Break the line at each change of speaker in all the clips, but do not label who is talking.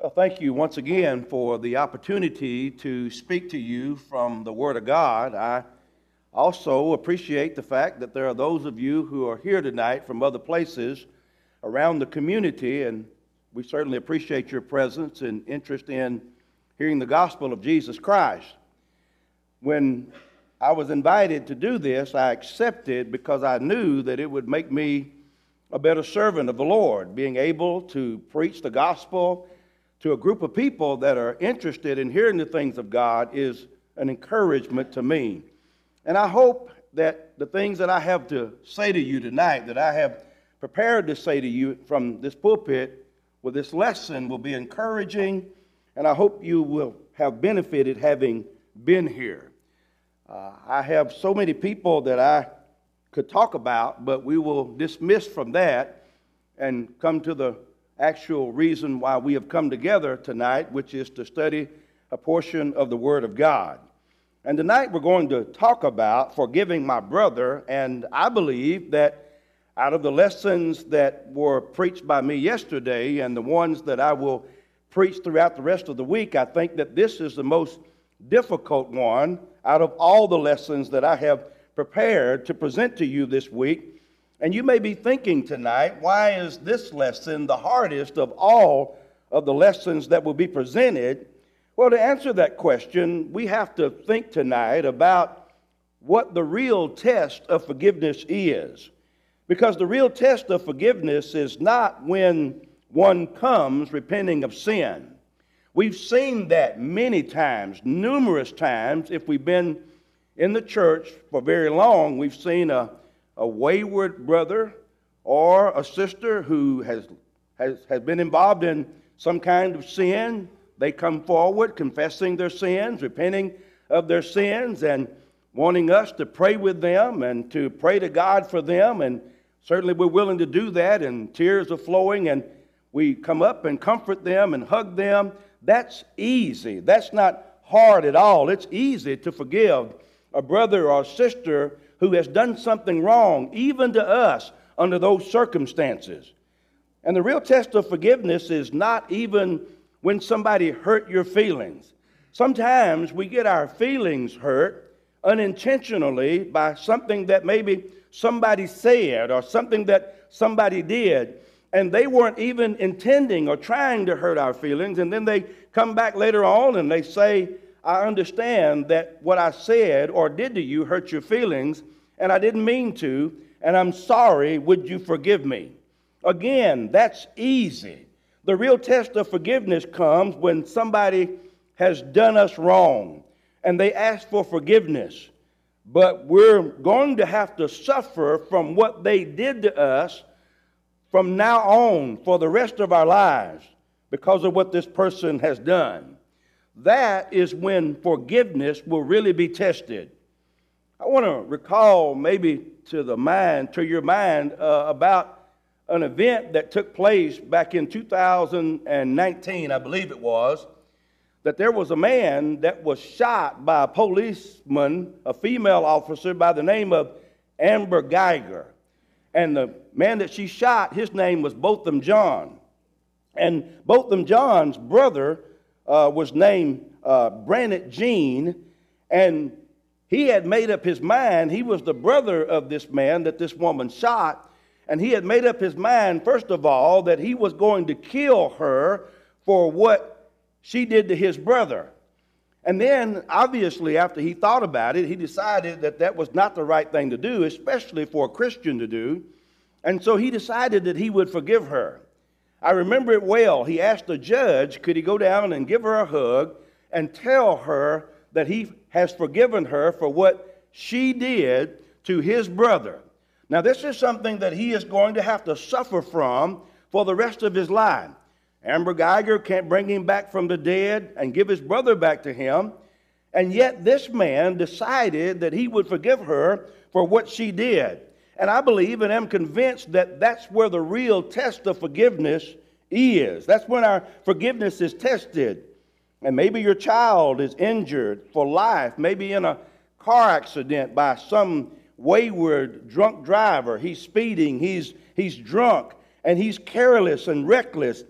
Well, thank you once again for the opportunity to speak to you from the Word of God. I also appreciate the fact that there are those of you who are here tonight from other places around the community, and we certainly appreciate your presence and interest in hearing the gospel of Jesus Christ. When I was invited to do this, I accepted because I knew that it would make me a better servant of the Lord, being able to preach the gospel to a group of people that are interested in hearing the things of God is an encouragement to me. And I hope that the things that I have to say to you tonight, that I have prepared to say to you from this pulpit with this lesson, will be encouraging, and I hope you will have benefited having been here. I have so many people that I could talk about, but we will dismiss from that and come to the actual reason why we have come together tonight, which is to study a portion of the Word of God. And tonight we're going to talk about forgiving my brother, and I believe that out of the lessons that were preached by me yesterday and the ones that I will preach throughout the rest of the week, I think that this is the most difficult one out of all the lessons that I have prepared to present to you this week. And you may be thinking tonight, why is this lesson the hardest of all of the lessons that will be presented? Well, to answer that question, we have to think tonight about what the real test of forgiveness is. Because the real test of forgiveness is not when one comes repenting of sin. We've seen that many times, numerous times. If we've been in the church for very long, we've seen a wayward brother or a sister who has been involved in some kind of sin. They come forward confessing their sins, repenting of their sins, and wanting us to pray with them and to pray to God for them. And certainly we're willing to do that, and tears are flowing, and we come up and comfort them and hug them. That's easy. That's not hard at all. It's easy to forgive a brother or a sister who has done something wrong, even to us, under those circumstances. And the real test of forgiveness is not even when somebody hurt your feelings. Sometimes we get our feelings hurt unintentionally by something that maybe somebody said or something that somebody did, and they weren't even intending or trying to hurt our feelings, and then they come back later on and they say, I understand that what I said or did to you hurt your feelings, and I didn't mean to, and I'm sorry, would you forgive me? Again, that's easy. The real test of forgiveness comes when somebody has done us wrong, and they ask for forgiveness. But we're going to have to suffer from what they did to us from now on for the rest of our lives because of what this person has done. That is when forgiveness will really be tested. I want to recall maybe to your mind about an event that took place back in 2019, I believe it was, that there was a man that was shot by a policeman, a female officer by the name of Amber Geiger. And the man that she shot, his name was Botham Jean. And Botham Jean's brother was named Brandt Jean, and he had made up his mind. He was the brother of this man that this woman shot, and he had made up his mind, first of all, that he was going to kill her for what she did to his brother. And then, obviously, after he thought about it, he decided that that was not the right thing to do, especially for a Christian to do. And so he decided that he would forgive her. I remember it well. He asked the judge, could he go down and give her a hug and tell her that he has forgiven her for what she did to his brother. Now, this is something that he is going to have to suffer from for the rest of his life. Amber Geiger can't bring him back from the dead and give his brother back to him. And yet this man decided that he would forgive her for what she did. And I believe and am convinced that that's where the real test of forgiveness is. That's when our forgiveness is tested. And maybe your child is injured for life, maybe in a car accident by some wayward drunk driver. He's speeding, he's drunk, and he's careless and reckless.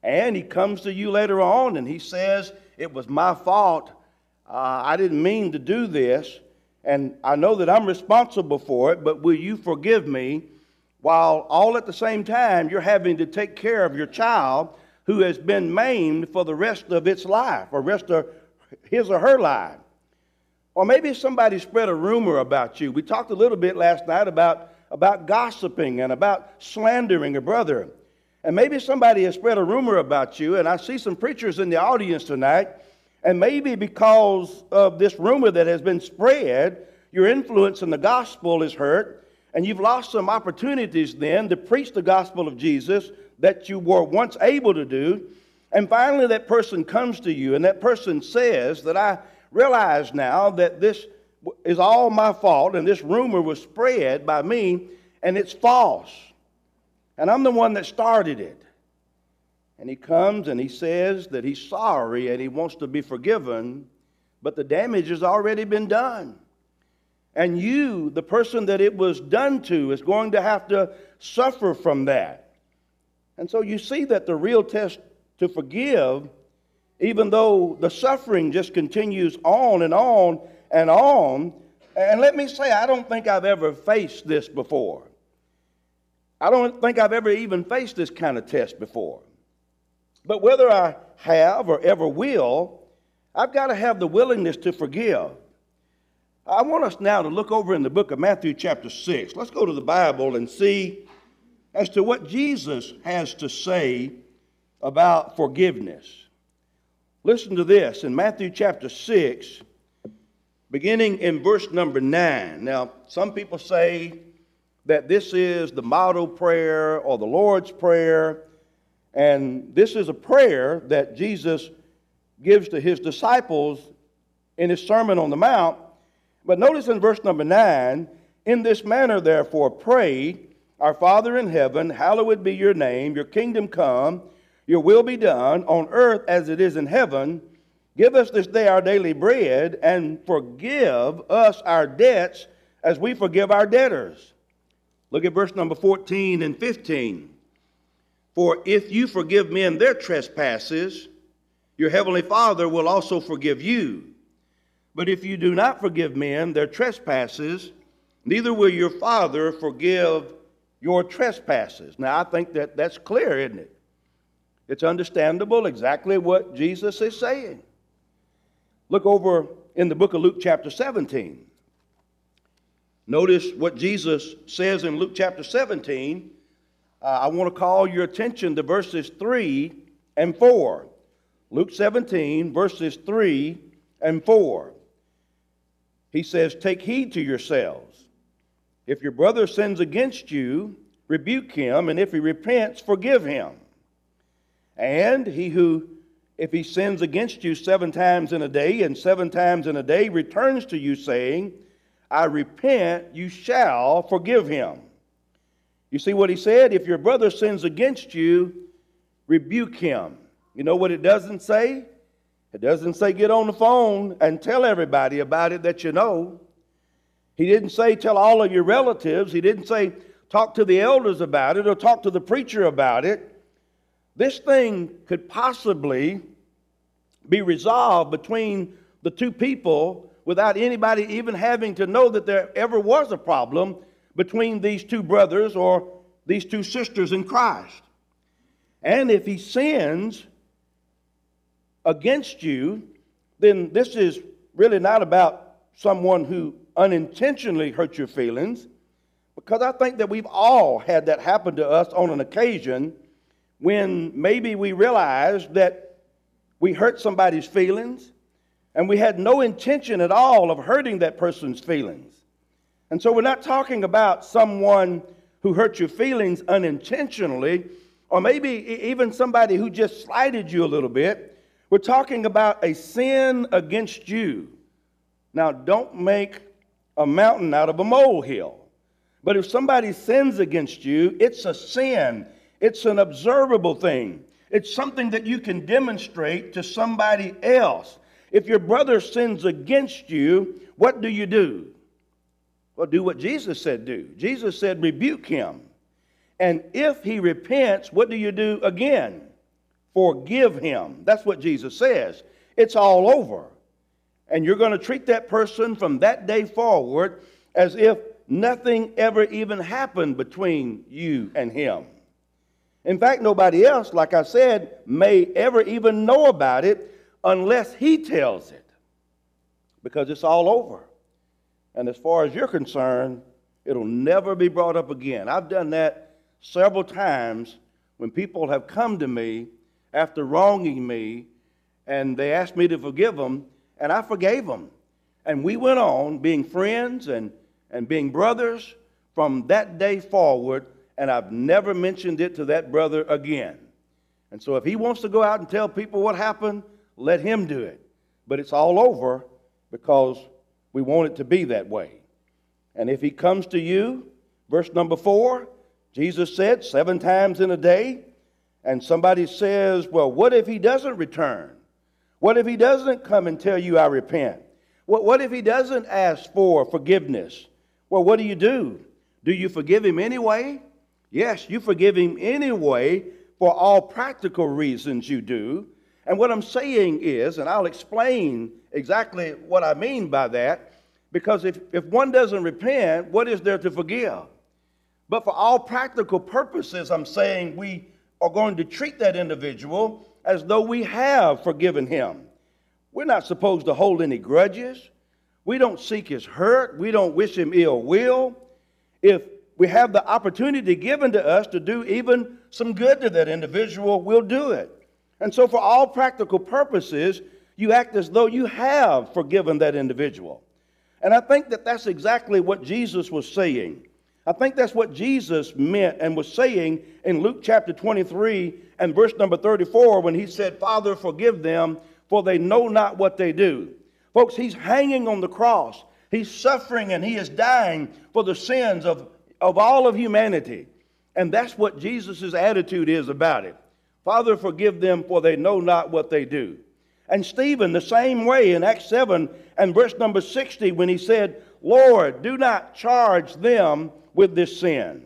And he comes to you later on and he says, it was my fault. I didn't mean to do this. And I know that I'm responsible for it, but will you forgive me? While all at the same time, you're having to take care of your child who has been maimed for the rest of its life, or rest of his or her life. Or maybe somebody spread a rumor about you. We talked a little bit last night about gossiping and about slandering a brother. And maybe somebody has spread a rumor about you, and I see some preachers in the audience tonight, and maybe because of this rumor that has been spread, your influence in the gospel is hurt, and you've lost some opportunities then to preach the gospel of Jesus that you were once able to do. And finally that person comes to you, and that person says that I realize now that this is all my fault, and this rumor was spread by me, and it's false. And I'm the one that started it. And he comes and he says that he's sorry and he wants to be forgiven, but the damage has already been done. And you, the person that it was done to, is going to have to suffer from that. And so you see that the real test to forgive, even though the suffering just continues on and on and on. And let me say, I don't think I've ever faced this before. I don't think I've ever even faced this kind of test before. But whether I have or ever will, I've got to have the willingness to forgive. I want us now to look over in the book of Matthew chapter 6. Let's go to the Bible and see as to what Jesus has to say about forgiveness. Listen to this in Matthew chapter 6, beginning in verse number 9. Now, some people say that this is the model prayer or the Lord's Prayer, and this is a prayer that Jesus gives to his disciples in his Sermon on the Mount. But notice in verse number 9, in this manner therefore pray, our Father in heaven, hallowed be your name, your kingdom come, your will be done on earth as it is in heaven. Give us this day our daily bread, and forgive us our debts as we forgive our debtors. Look at verse number 14 and 15. For if you forgive men their trespasses, your heavenly Father will also forgive you. But if you do not forgive men their trespasses, neither will your Father forgive your trespasses. Now, I think that that's clear, isn't it? It's understandable exactly what Jesus is saying. Look over in the book of Luke chapter 17. Notice what Jesus says in Luke chapter 17. I want to call your attention to verses 3 and 4. Luke 17, verses 3 and 4. He says, take heed to yourselves. If your brother sins against you, rebuke him, and if he repents, forgive him. And if he sins against you 7 times in a day, and 7 times in a day returns to you saying, I repent, you shall forgive him. You see what he said? If your brother sins against you, rebuke him. You know what it doesn't say? It doesn't say get on the phone and tell everybody about it that you know. He didn't say tell all of your relatives. He didn't say talk to the elders about it or talk to the preacher about it. This thing could possibly be resolved between the two people without anybody even having to know that there ever was a problem between these two brothers or these two sisters in Christ. And if he sins against you, then this is really not about someone who unintentionally hurt your feelings, because I think that we've all had that happen to us on an occasion when maybe we realized that we hurt somebody's feelings and we had no intention at all of hurting that person's feelings. And so we're not talking about someone who hurt your feelings unintentionally, or maybe even somebody who just slighted you a little bit. We're talking about a sin against you. Now, don't make a mountain out of a molehill. But if somebody sins against you, it's a sin. It's an observable thing. It's something that you can demonstrate to somebody else. If your brother sins against you, what do? Well, do what Jesus said do. Jesus said rebuke him. And if he repents, what do you do again? forgive him. That's what Jesus says. It's all over. And you're going to treat that person from that day forward as if nothing ever even happened between you and him. In fact, nobody else, like I said, may ever even know about it unless he tells it, because it's all over. And as far as you're concerned, it'll never be brought up again. I've done that several times when people have come to me after wronging me, and they asked me to forgive them, and I forgave them. And we went on being friends and being brothers from that day forward, and I've never mentioned it to that brother again. And so if he wants to go out and tell people what happened, let him do it. But it's all over because we want it to be that way. And if he comes to you, verse number 4, Jesus said 7 times in a day, and somebody says, well, what if he doesn't return? What if he doesn't come and tell you I repent? What if he doesn't ask for forgiveness? Well, what do? Do you forgive him anyway? Yes, you forgive him anyway for all practical reasons you do. And what I'm saying is, and I'll explain exactly what I mean by that, because if one doesn't repent, what is there to forgive? But for all practical purposes, I'm saying we are going to treat that individual as though we have forgiven him. We're not supposed to hold any grudges. We don't seek his hurt. We don't wish him ill will. If we have the opportunity given to us to do even some good to that individual, we'll do it. And so for all practical purposes, you act as though you have forgiven that individual. And I think that that's exactly what Jesus was saying. I think that's what Jesus meant and was saying in Luke chapter 23 and verse number 34 when he said, Father, forgive them, for they know not what they do. Folks, he's hanging on the cross. He's suffering and he is dying for the sins of all of humanity. And that's what Jesus' attitude is about it. Father, forgive them, for they know not what they do. And Stephen, the same way in Acts 7 and verse number 60, when he said, Lord, do not charge them with this sin.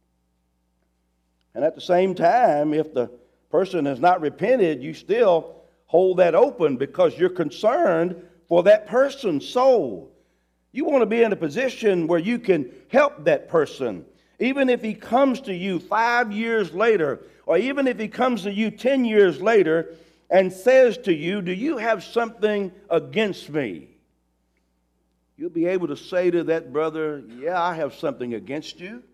And at the same time, if the person has not repented, you still hold that open because you're concerned for that person's soul. You want to be in a position where you can help that person, even if he comes to you 5 years later, or even if he comes to you 10 years later and says to you, do you have something against me? You'll be able to say to that brother, yeah, I have something against you.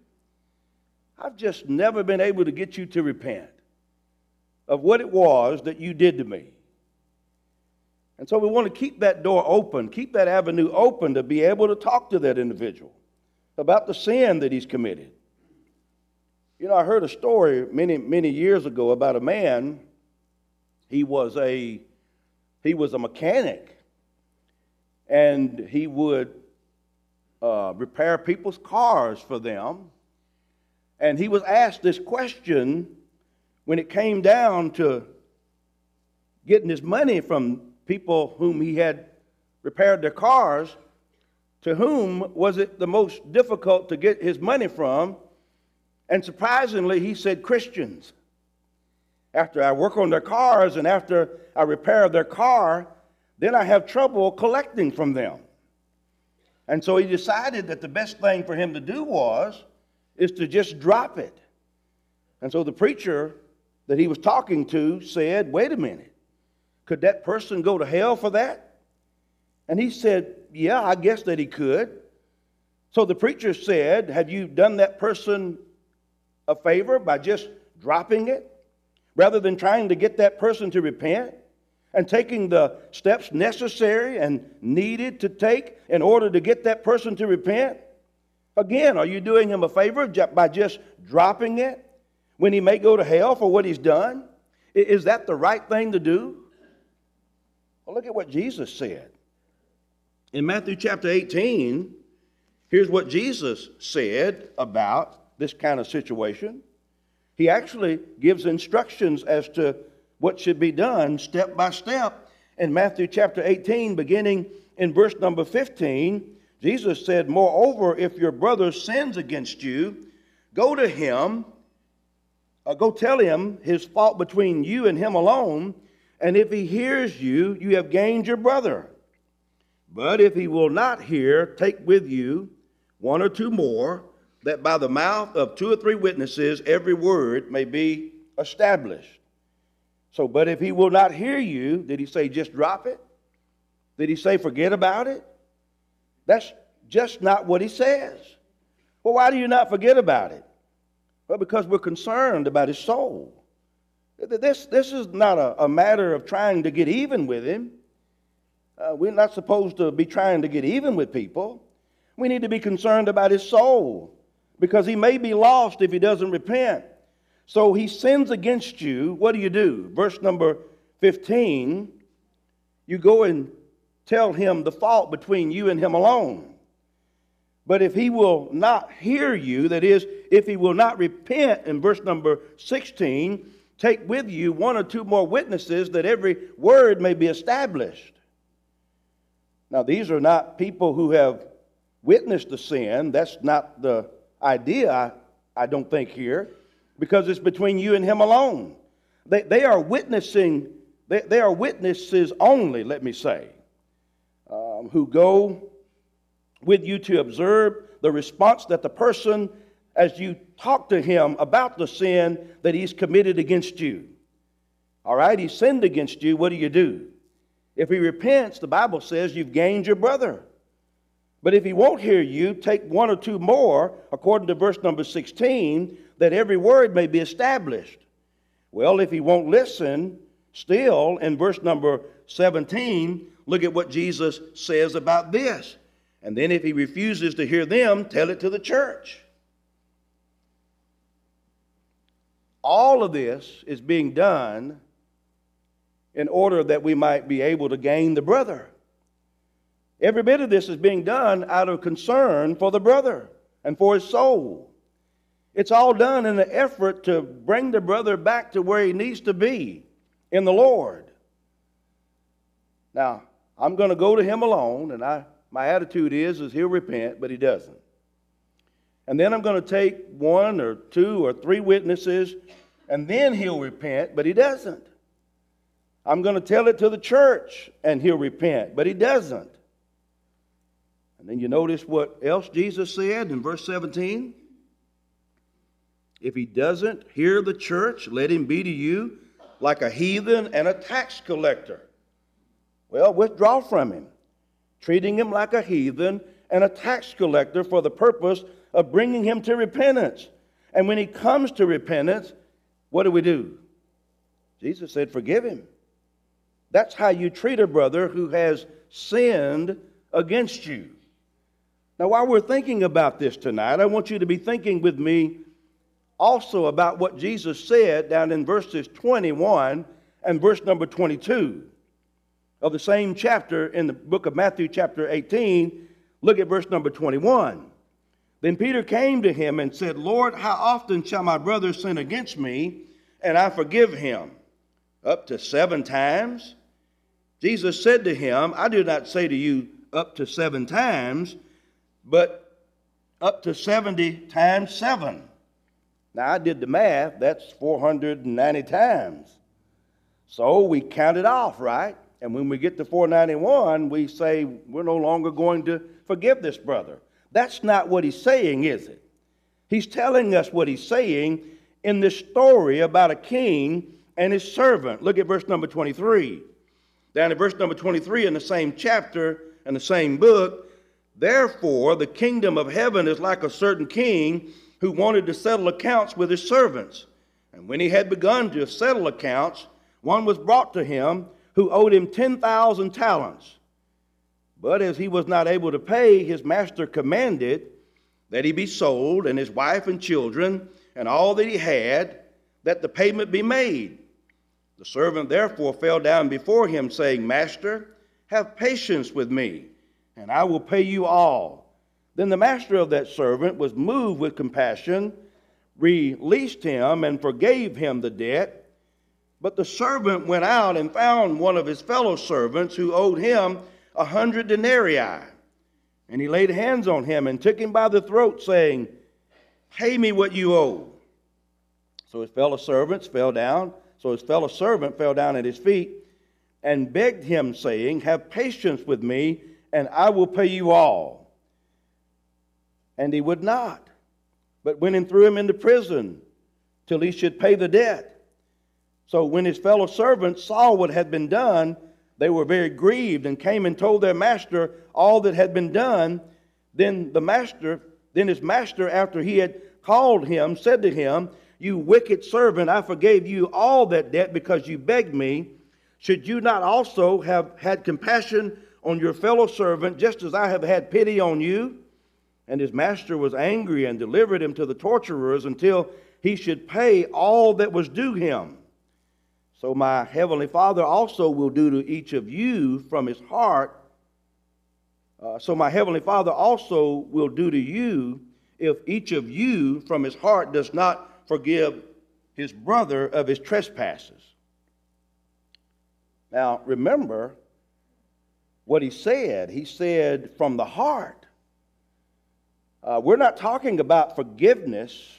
I've just never been able to get you to repent of what it was that you did to me. And so we want to keep that door open, keep that avenue open to be able to talk to that individual about the sin that he's committed. You know, I heard a story many years ago about a man. He was a mechanic, and he would repair people's cars for them. And he was asked this question when it came down to getting his money from people whom he had repaired their cars. To whom was it the most difficult to get his money from? And surprisingly, he said Christians. After I work on their cars and after I repair their car, then I have trouble collecting from them. And so he decided that the best thing for him to do is to just drop it. And so the preacher that he was talking to said, wait a minute, could that person go to hell for that? And he said, yeah, I guess that he could. So the preacher said, have you done that person a favor by just dropping it, rather than trying to get that person to repent and taking the steps necessary and needed to take in order to get that person to repent? Again, are you doing him a favor by just dropping it when he may go to hell for what he's done? Is that the right thing to do? Well, look at what Jesus said. In Matthew chapter 18, here's what Jesus said about this kind of situation. He actually gives instructions as to what should be done step by step. In Matthew chapter 18, beginning in verse number 15, Jesus said, moreover, if your brother sins against you, go to him Go tell him his fault between you and him alone, and if he hears you, you have gained your brother. But if he will not hear, take with you one or two more, that by the mouth of two or three witnesses every word may be established. So, but if he will not hear you, did he say just drop it? Did he say forget about it? That's just not what he says. Well, why do you not forget about it? Well, because we're concerned about his soul. This is not a matter of trying to get even with him. We're not supposed to be trying to get even with people. We need to be concerned about his soul, because he may be lost if he doesn't repent. So he sins against you. What do? Verse number 15, you go and tell him the fault between you and him alone. But if he will not hear you, that is, if he will not repent, in verse number 16, take with you one or two more witnesses, that every word may be established. Now, these are not people who have witnessed the sin. That's not the idea, I don't think, here, because it's between you and him alone. They are witnessing, they are witnesses only, let me say, who go with you to observe the response that the person, as you talk to him about the sin that he's committed against you. All right, he sinned against you. What do? If he repents, the Bible says you've gained your brother. But if he won't hear you, take one or two more, according to verse number 16, that every word may be established. Well, if he won't listen, still, in verse number 17, look at what Jesus says about this. And then if he refuses to hear them, tell it to the church. All of this is being done in order that we might be able to gain the brother. Every bit of this is being done out of concern for the brother and for his soul. It's all done in an effort to bring the brother back to where he needs to be in the Lord. Now, I'm going to go to him alone, and my attitude is he'll repent, but he doesn't. And then I'm going to take one or two or three witnesses, and then he'll repent, but he doesn't. I'm going to tell it to the church, and he'll repent, but he doesn't. And then you notice what else Jesus said in verse 17. If he doesn't hear the church, let him be to you like a heathen and a tax collector. Well, withdraw from him, treating him like a heathen and a tax collector for the purpose of bringing him to repentance. And when he comes to repentance, what do? Jesus said, forgive him. That's how you treat a brother who has sinned against you. Now, while we're thinking about this tonight, I want you to be thinking with me also about what Jesus said down in verses 21 and verse number 22 of the same chapter in the book of Matthew chapter 18. Look at verse number 21. Then Peter came to him and said, Lord, how often shall my brother sin against me, and I forgive him? Up to 7 times? Jesus said to him, I do not say to you up to 7 times, but up to 70 times 7. Now, I did the math. That's 490 times. So we count it off, right? And when we get to 491, we say we're no longer going to forgive this brother. That's not what he's saying, is it? He's telling us what he's saying in this story about a king and his servant. Look at verse number 23. Down in verse number 23 in the same chapter and the same book, therefore the kingdom of heaven is like a certain king who wanted to settle accounts with his servants. And when he had begun to settle accounts, one was brought to him who owed him 10,000 talents. But as he was not able to pay, his master commanded that he be sold, and his wife and children, and all that he had, that the payment be made. The servant therefore fell down before him, saying, Master, have patience with me, and I will pay you all. Then the master of that servant was moved with compassion, released him, and forgave him the debt. But the servant went out and found one of his fellow servants who owed him 100 denarii. And he laid hands on him and took him by the throat, saying, Pay me what you owe. So his fellow servant fell down at his feet and begged him, saying, "Have patience with me, and I will pay you all." And he would not, but went and threw him into prison till he should pay the debt. So when his fellow servants saw what had been done, they were very grieved, and came and told their master all that had been done. Then his master, after he had called him, said to him, "You wicked servant, I forgave you all that debt because you begged me. Should you not also have had compassion on your fellow servant, just as I have had pity on you?" And his master was angry and delivered him to the torturers until he should pay all that was due him. So my heavenly Father also will do to each of you from his heart. So my heavenly Father also will do to you if each of you from his heart does not forgive his brother of his trespasses. Now remember what he said. He said from the heart. We're not talking about forgiveness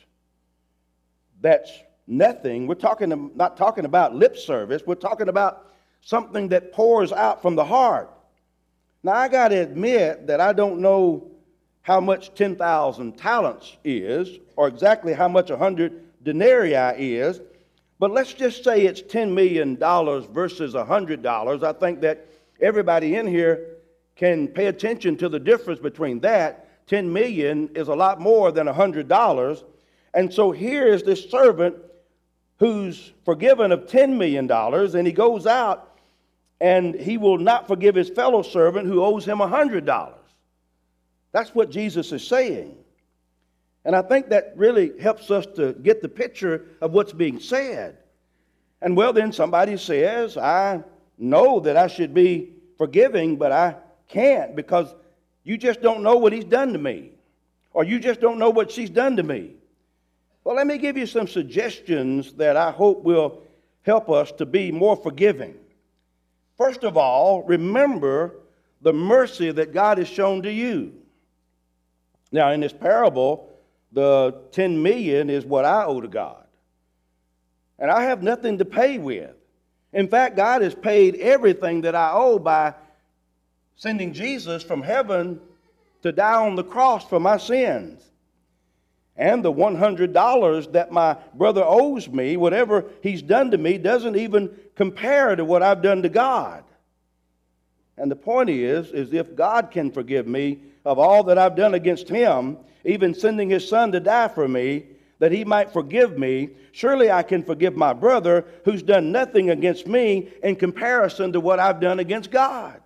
that's nothing. We're not talking about lip service. We're talking about something that pours out from the heart. Now, I got to admit that I don't know how much 10,000 talents is, or exactly how much 100 denarii is, but let's just say it's $10 million versus $100. I think that everybody in here can pay attention to the difference between that. 10 million is a lot more than $100. And so here is this servant who's forgiven of $10 million, and he goes out and he will not forgive his fellow servant who owes him $100. That's what Jesus is saying. And I think that really helps us to get the picture of what's being said. And well, then somebody says, "I know that I should be forgiving, but I can't because you just don't know what he's done to me, or you just don't know what she's done to me." Well, let me give you some suggestions that I hope will help us to be more forgiving. First of all, remember the mercy that God has shown to you. Now, in this parable, the 10 million is what I owe to God. And I have nothing to pay with. In fact, God has paid everything that I owe by sending Jesus from heaven to die on the cross for my sins. And the $100 that my brother owes me, whatever he's done to me, doesn't even compare to what I've done to God. And the point is if God can forgive me of all that I've done against him, even sending his son to die for me, that he might forgive me, surely I can forgive my brother who's done nothing against me in comparison to what I've done against God.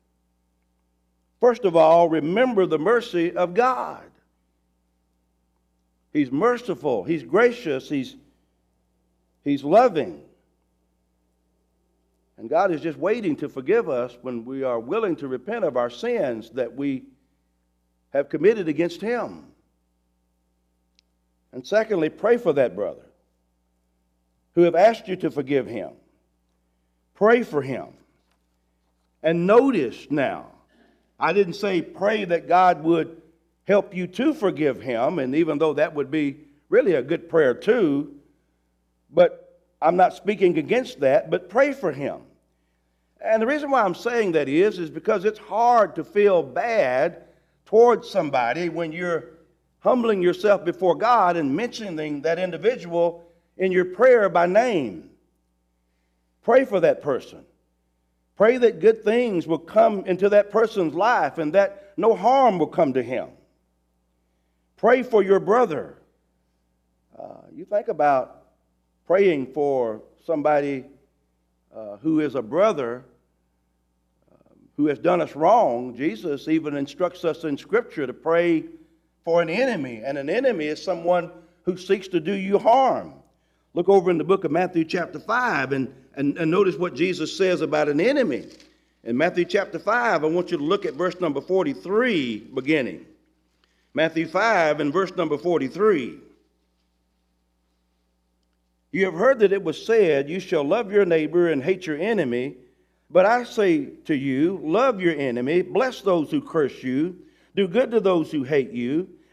First of all, remember the mercy of God. He's merciful, he's gracious, he's loving. And God is just waiting to forgive us when we are willing to repent of our sins that we have committed against him. And secondly, pray for that brother who have asked you to forgive him. Pray for him. And notice now, I didn't say pray that God would help you to forgive him, and even though that would be really a good prayer too, but I'm not speaking against that, but pray for him. And the reason why I'm saying that is because it's hard to feel bad towards somebody when you're humbling yourself before God and mentioning that individual in your prayer by name. Pray for that person. Pray that good things will come into that person's life and that no harm will come to him. Pray for your brother. You think about praying for somebody who is a brother who has done us wrong. Jesus even instructs us in Scripture to pray for an enemy, and an enemy is someone who seeks to do you harm. Look over in the book of Matthew chapter 5 and notice what Jesus says about an enemy. In Matthew chapter 5, I want you to look at verse number 43 beginning. Matthew 5 and verse number 43. "You have heard that it was said, 'You shall love your neighbor and hate your enemy.' But I say to you, love your enemy, bless those who curse you, do good to those who hate you,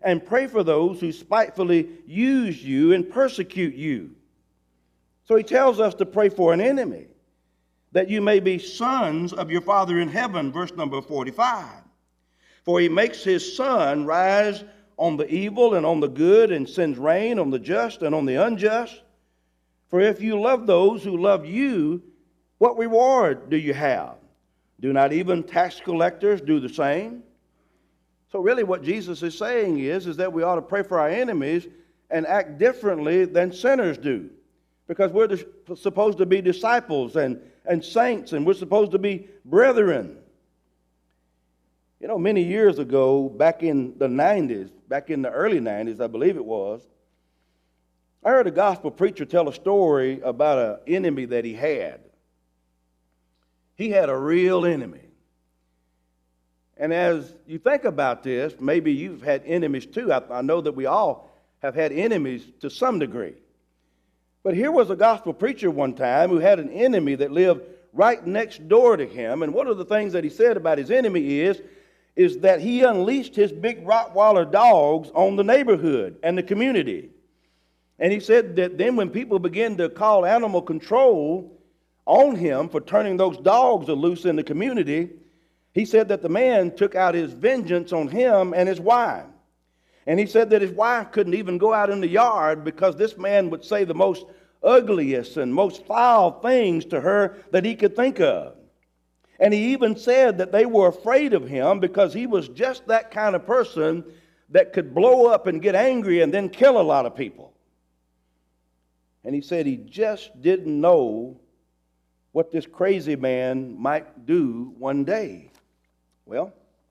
and pray for those who spitefully use you and persecute you. So he tells us to pray for an enemy, that you may be sons of your Father in heaven, verse number 45. For he makes his sun rise on the evil and on the good, and sends rain on the just and on the unjust. For if you love those who love you, what reward do you have? Do not even tax collectors do the same? So really what Jesus is saying is that we ought to pray for our enemies and act differently than sinners do. Because we're supposed to be disciples and saints, and we're supposed to be brethren. You know, many years ago, back in the early 90s, I believe it was, I heard a gospel preacher tell a story about an enemy that he had. He had a real enemy. And as you think about this, maybe you've had enemies too. I know that we all have had enemies to some degree. But here was a gospel preacher one time who had an enemy that lived right next door to him. And one of the things that he said about his enemy is that he unleashed his big Rottweiler dogs on the neighborhood and the community. And he said that then when people began to call animal control on him for turning those dogs loose in the community, he said that the man took out his vengeance on him and his wife. And he said that his wife couldn't even go out in the yard because this man would say the most ugliest and most foul things to her that he could think of. And he even said that they were afraid of him because he was just that kind of person that could blow up and get angry and then kill a lot of people. And he said he just didn't know what this crazy man might do one day. Well,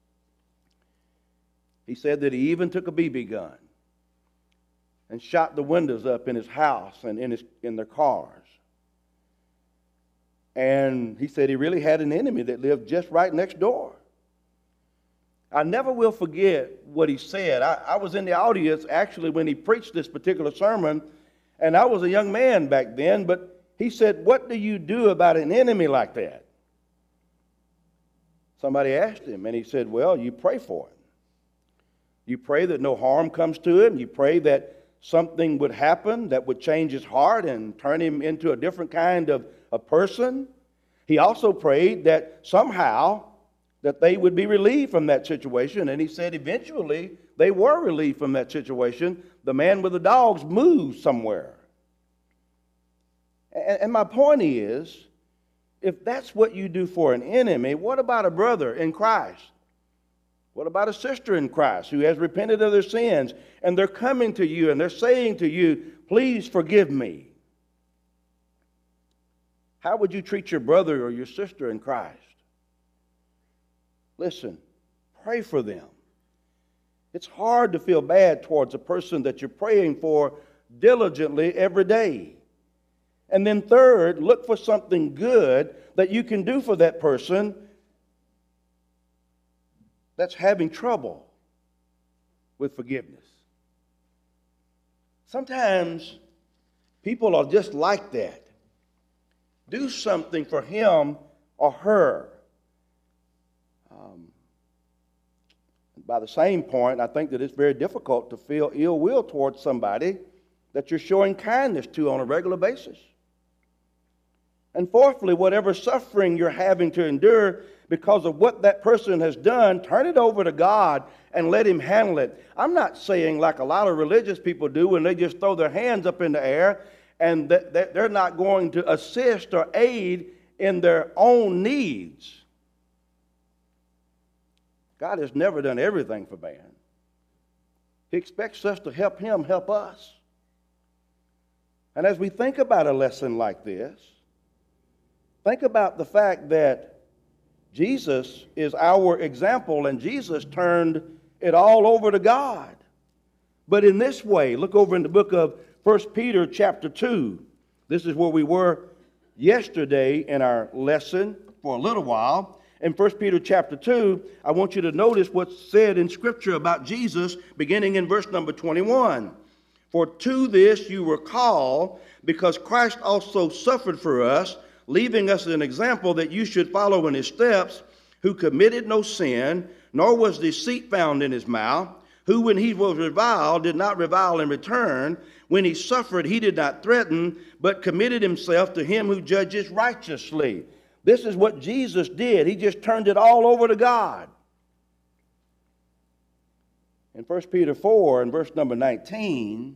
he said that he even took a BB gun and shot the windows up in his house and in their cars. And he said he really had an enemy that lived just right next door. I never will forget what he said. I was in the audience actually when he preached this particular sermon, and I was a young man back then, but he said, "What do you do about an enemy like that?" Somebody asked him, and he said, "Well, you pray for him. You pray that no harm comes to him. You pray that something would happen that would change his heart and turn him into a different kind of a person." He also prayed that somehow that they would be relieved from that situation. And he said eventually they were relieved from that situation. The man with the dogs moved somewhere. And my point is, if that's what you do for an enemy, what about a brother in Christ? What about a sister in Christ who has repented of their sins and they're coming to you and they're saying to you, "Please forgive me"? How would you treat your brother or your sister in Christ? Listen, pray for them. It's hard to feel bad towards a person that you're praying for diligently every day. And then third, look for something good that you can do for that person that's having trouble with forgiveness. Sometimes people are just like that. Do something for him or her. By the same point, I think that it's very difficult to feel ill will towards somebody that you're showing kindness to on a regular basis. And fourthly, whatever suffering you're having to endure because of what that person has done, turn it over to God and let him handle it. I'm not saying like a lot of religious people do when they just throw their hands up in the air and that they're not going to assist or aid in their own needs. God has never done everything for man. He expects us to help him help us. And as we think about a lesson like this, think about the fact that Jesus is our example and Jesus turned it all over to God. But in this way, look over in the book of 1 Peter chapter 2. This is where we were yesterday in our lesson for a little while. In 1 Peter chapter 2, I want you to notice what's said in Scripture about Jesus beginning in verse number 21. "For to this you were called, because Christ also suffered for us, leaving us an example that you should follow in his steps, who committed no sin, nor was deceit found in his mouth. who when he was reviled did not revile in return. When he suffered, he did not threaten, but committed himself to him who judges righteously. This is what Jesus did. He just turned it all over to God. In 1 Peter 4 and verse number 19,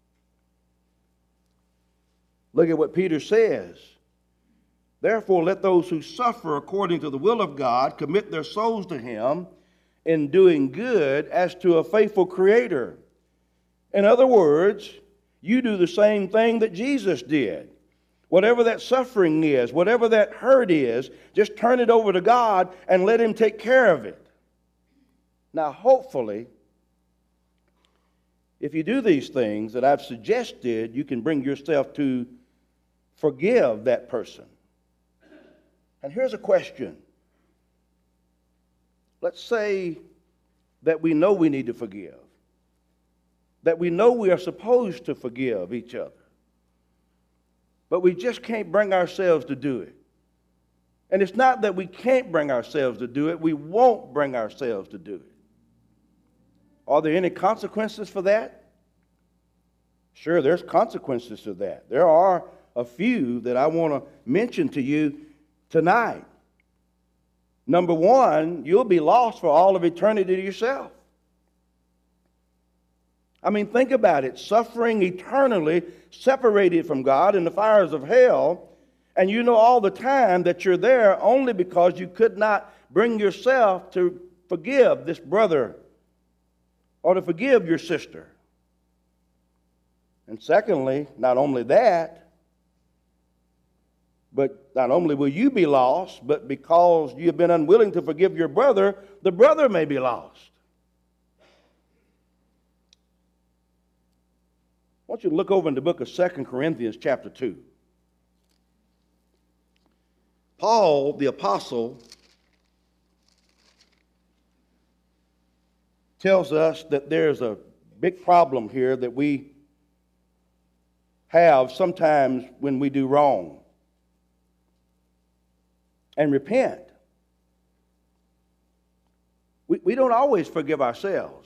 look at what Peter says. Therefore, let those who suffer according to the will of God commit their souls to him in doing good as to a faithful Creator. In other words, you do the same thing that Jesus did. Whatever that suffering is, whatever that hurt is, just turn it over to God and let him take care of it. Now, hopefully, if you do these things that I've suggested, you can bring yourself to forgive that person. And here's a question. Let's say that we know we need to forgive, that we know we are supposed to forgive each other, but we just can't bring ourselves to do it. And it's not that we can't bring ourselves to do it, we won't bring ourselves to do it. Are there any consequences for that? Sure, there's consequences to that. There are a few that I want to mention to you tonight. Number one, you'll be lost for all of eternity to yourself. I mean, think about it. Suffering eternally, separated from God in the fires of hell, and you know all the time that you're there only because you could not bring yourself to forgive this brother or to forgive your sister. And secondly, not only that, but not only will you be lost, but because you have been unwilling to forgive your brother, the brother may be lost. I want you to look over in the book of 2 Corinthians chapter 2. Paul, the apostle, tells us that there's a big problem here that we have sometimes when we do wrong and repent. We don't always forgive ourselves.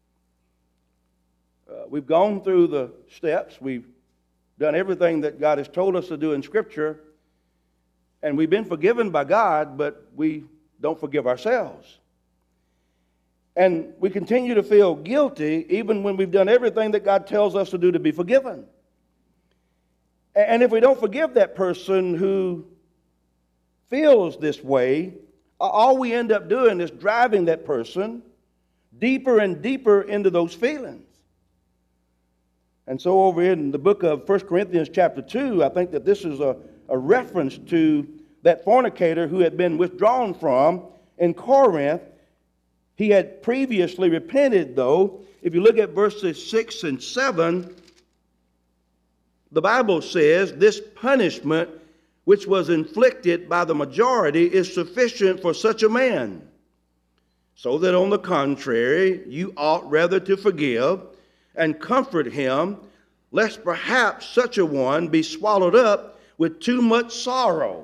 We've gone through the steps. We've done everything that God has told us to do in Scripture, and we've been forgiven by God, but we don't forgive ourselves. And we continue to feel guilty even when we've done everything that God tells us to do to be forgiven. And if we don't forgive that person who feels this way, all we end up doing is driving that person deeper and deeper into those feelings. And so over in the book of 1 Corinthians chapter 2, I think that this is a reference to that fornicator who had been withdrawn from in Corinth. He had previously repented, though. If you look at verses 6 and 7, the Bible says, this punishment which was inflicted by the majority is sufficient for such a man. So that on the contrary, you ought rather to forgive and comfort him, lest perhaps such a one be swallowed up with too much sorrow.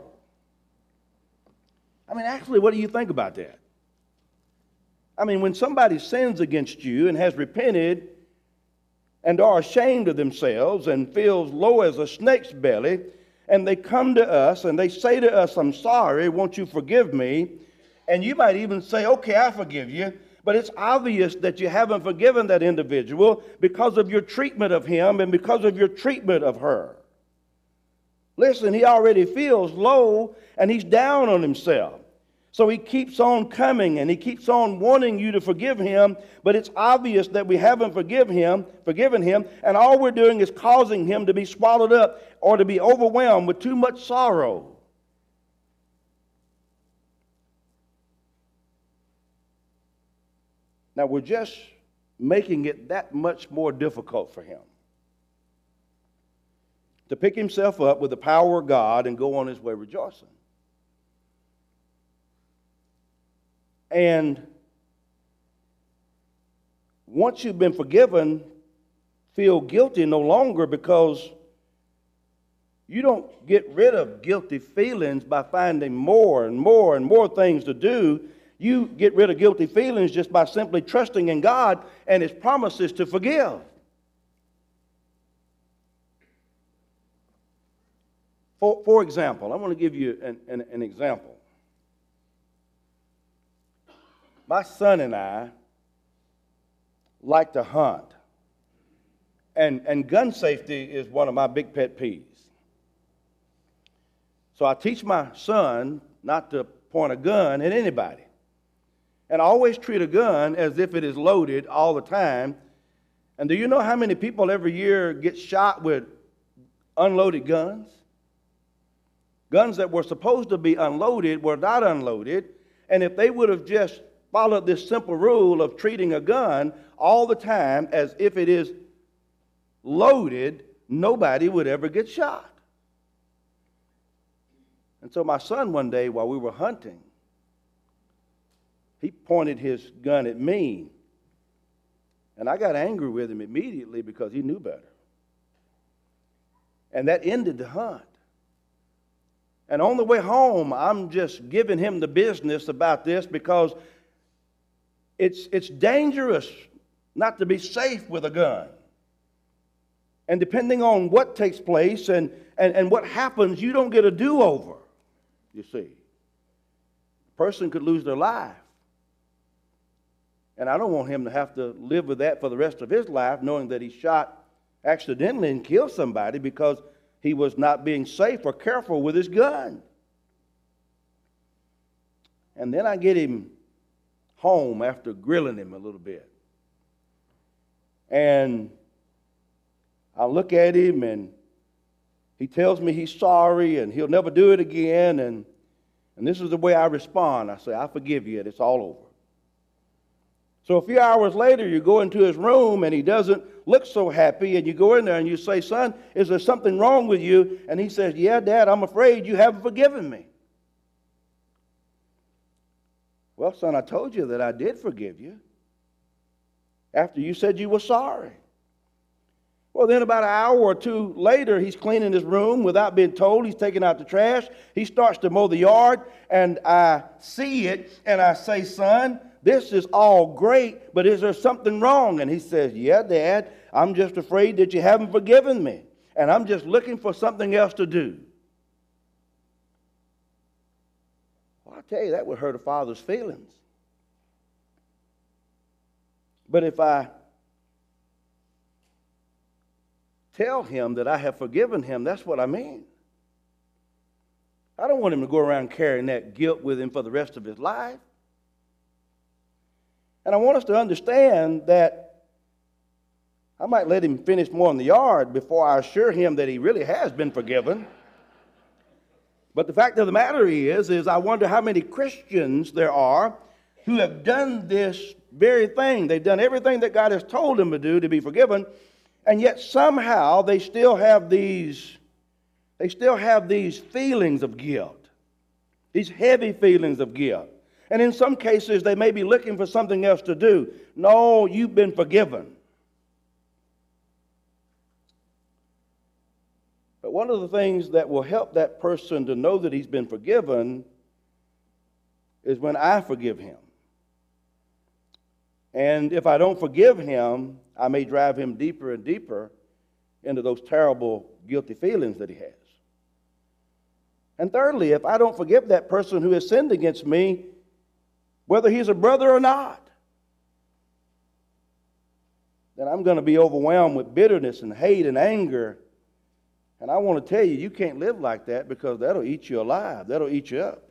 I mean, actually, what do you think about that? I mean, when somebody sins against you and has repented and are ashamed of themselves and feels low as a snake's belly, and they come to us and they say to us, I'm sorry, won't you forgive me? And you might even say, okay, I forgive you. But it's obvious that you haven't forgiven that individual because of your treatment of him and because of your treatment of her. Listen, he already feels low and he's down on himself. So he keeps on coming and he keeps on wanting you to forgive him, but it's obvious that we haven't forgiven him, and all we're doing is causing him to be swallowed up or to be overwhelmed with too much sorrow. Now we're just making it that much more difficult for him to pick himself up with the power of God and go on his way rejoicing. And once you've been forgiven, feel guilty no longer, because you don't get rid of guilty feelings by finding more and more and more things to do You get rid of guilty feelings just by simply trusting in God and His promises to forgive. For example, I want to give you an example. My son and I like to hunt. And gun safety is one of my big pet peeves. So I teach my son not to point a gun at anybody. And I always treat a gun as if it is loaded all the time. And do you know how many people every year get shot with unloaded guns? Guns that were supposed to be unloaded were not unloaded. And if they would have just followed this simple rule of treating a gun all the time as if it is loaded, nobody would ever get shot. And so my son one day while we were hunting, he pointed his gun at me. And I got angry with him immediately because he knew better. And that ended the hunt. And on the way home, I'm just giving him the business about this because it's dangerous not to be safe with a gun. And depending on what takes place and what happens, you don't get a do-over, you see. A person could lose their life. And I don't want him to have to live with that for the rest of his life, knowing that he shot accidentally and killed somebody because he was not being safe or careful with his gun. And then I get him home after grilling him a little bit. And I look at him and he tells me he's sorry and he'll never do it again. And this is the way I respond. I say, I forgive you and it's all over. So a few hours later, you go into his room and he doesn't look so happy, and you go in there and you say, son, is there something wrong with you? And he says, yeah, Dad, I'm afraid you haven't forgiven me. Well, son, I told you that I did forgive you after you said you were sorry. Well, then about an hour or two later, he's cleaning his room without being told. He's taking out the trash. He starts to mow the yard, and I see it, and I say, son, this is all great, but is there something wrong? And he says, yeah, Dad, I'm just afraid that you haven't forgiven me, and I'm just looking for something else to do. Well, I tell you, that would hurt a father's feelings. But if I tell him that I have forgiven him, that's what I mean. I don't want him to go around carrying that guilt with him for the rest of his life. And I want us to understand that I might let him finish more in the yard before I assure him that he really has been forgiven. But the fact of the matter is I wonder how many Christians there are who have done this very thing. They've done everything that God has told them to do to be forgiven, and yet somehow they still have these feelings of guilt, these heavy feelings of guilt. And in some cases, they may be looking for something else to do. No, you've been forgiven. But one of the things that will help that person to know that he's been forgiven is when I forgive him. And if I don't forgive him, I may drive him deeper and deeper into those terrible, guilty feelings that he has. And thirdly, if I don't forgive that person who has sinned against me, whether he's a brother or not, then I'm going to be overwhelmed with bitterness and hate and anger. And I want to tell you, you can't live like that because that'll eat you alive. That'll eat you up.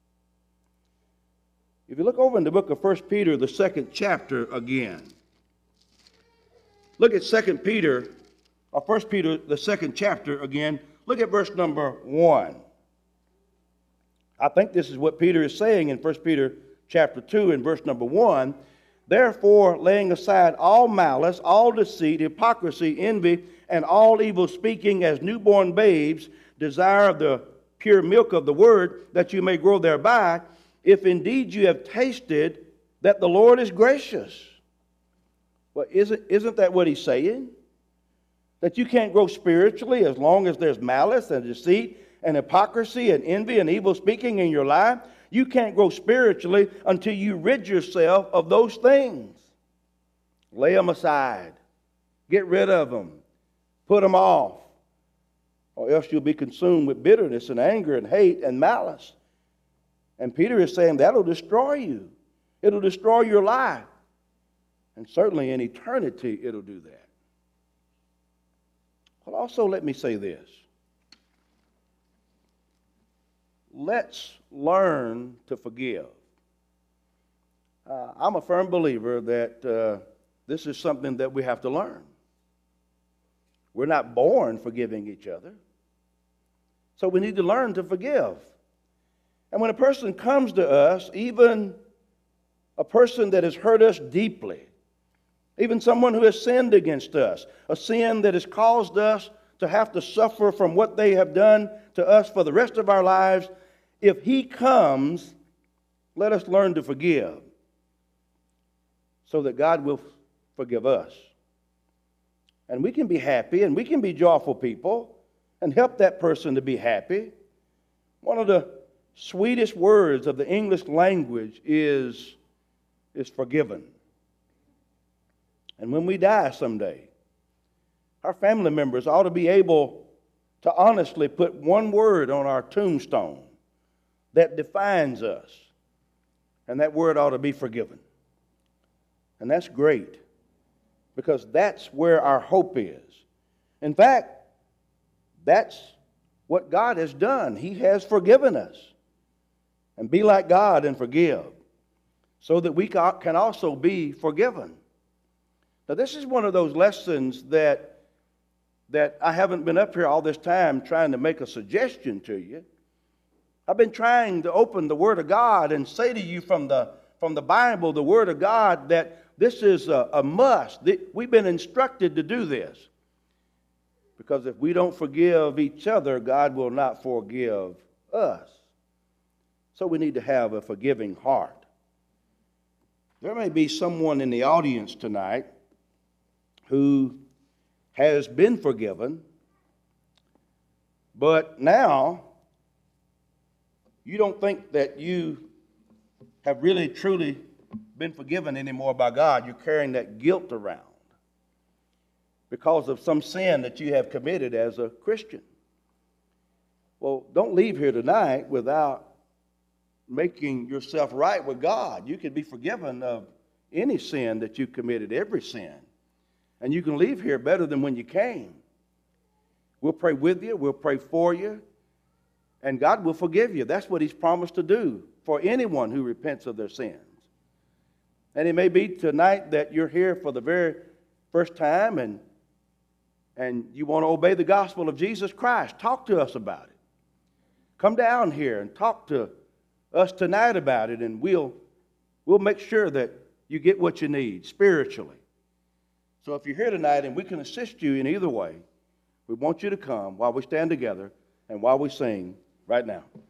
If you look over in the book of 1 Peter, the 2nd chapter again. Look at 2 Peter, or 1 Peter, the 2nd chapter again. Look at verse number 1. I think this is what Peter is saying in 1 Peter chapter 2 and verse number 1. Therefore, laying aside all malice, all deceit, hypocrisy, envy, and all evil speaking as newborn babes, desire of the pure milk of the word, that you may grow thereby, if indeed you have tasted that the Lord is gracious. Well, isn't that what he's saying? That you can't grow spiritually as long as there's malice and deceit and hypocrisy and envy and evil speaking in your life, you can't grow spiritually until you rid yourself of those things. Lay them aside. Get rid of them. Put them off. Or else you'll be consumed with bitterness and anger and hate and malice. And Peter is saying that'll destroy you. It'll destroy your life. And certainly in eternity it'll do that. But also let me say this. Let's learn to forgive. I'm a firm believer that this is something that we have to learn. We're not born forgiving each other. So we need to learn to forgive. And when a person comes to us, even a person that has hurt us deeply, even someone who has sinned against us, a sin that has caused us to have to suffer from what they have done to us for the rest of our lives, if he comes, let us learn to forgive so that God will forgive us. And we can be happy and we can be joyful people and help that person to be happy. One of the sweetest words of the English language is forgiven. And when we die someday, our family members ought to be able to honestly put one word on our tombstone that defines us. And that word ought to be forgiven. And that's great, because that's where our hope is. In fact, that's what God has done. He has forgiven us. And be like God and forgive, so that we can also be forgiven. Now, this is one of those lessons that I haven't been up here all this time trying to make a suggestion to you. I've been trying to open the Word of God and say to you from the Bible, the Word of God, that this is a must. We've been instructed to do this. Because if we don't forgive each other, God will not forgive us. So we need to have a forgiving heart. There may be someone in the audience tonight who has been forgiven, but now you don't think that you have really truly been forgiven anymore by God. You're carrying that guilt around because of some sin that you have committed as a Christian. Well, don't leave here tonight without making yourself right with God. You can be forgiven of any sin that you committed, every sin. And you can leave here better than when you came. We'll pray with you. We'll pray for you. And God will forgive you. That's what He's promised to do for anyone who repents of their sins. And it may be tonight that you're here for the very first time and you want to obey the gospel of Jesus Christ. Talk to us about it. Come down here and talk to us tonight about it, and we'll make sure that you get what you need spiritually. So if you're here tonight and we can assist you in either way, we want you to come while we stand together and while we sing right now.